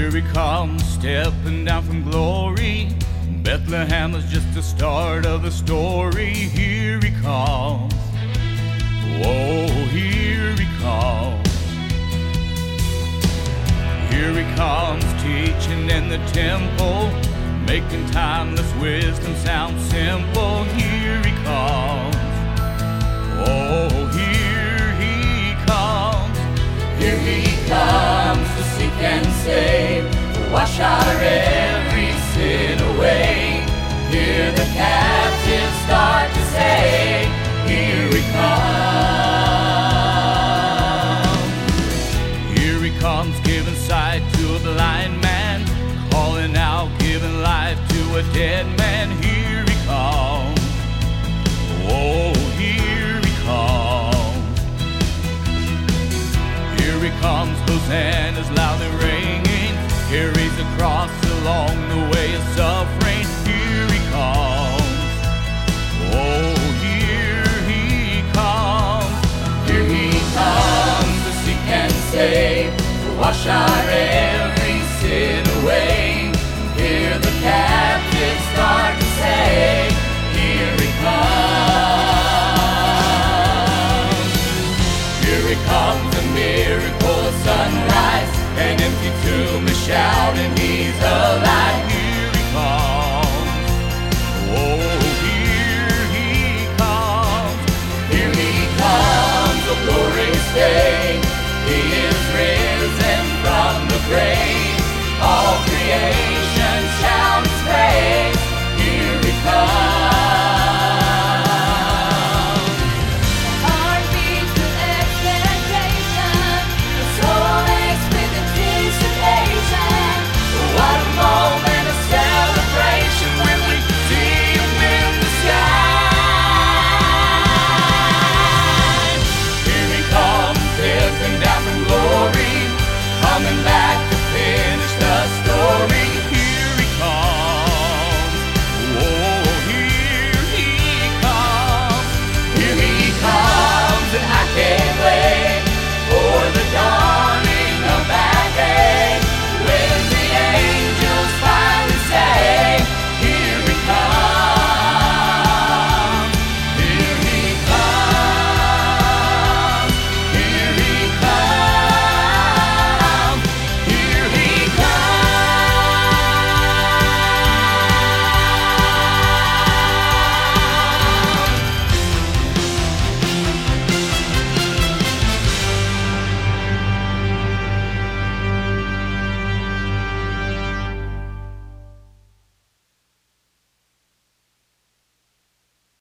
Here he comes, stepping down from glory. Bethlehem is just the start of the story. Here he comes. Oh, here he comes. Here he comes, teaching in the temple, making timeless wisdom sound simple. Here he comes. Oh, here he comes. Here he comes to seek and save, to wash our every sin away. Hear the captives start to say, here he comes. Here he comes, giving sight to a blind man, calling out, giving life to a dead man. Here he comes. Oh, here he comes. Here he comes, Hosanna's loudly ringing, carries the cross along the way of suffering. Here he comes. Oh, here he comes. Here he comes to seek and save, to wash our every sin away. Hear the captives start to say, here he comes. Here he comes, a miracle of sunrise, an empty tomb is shouting, he's alive. Here he comes. Oh, here he comes. Here he comes, a glorious day. He is risen from the grave. All creation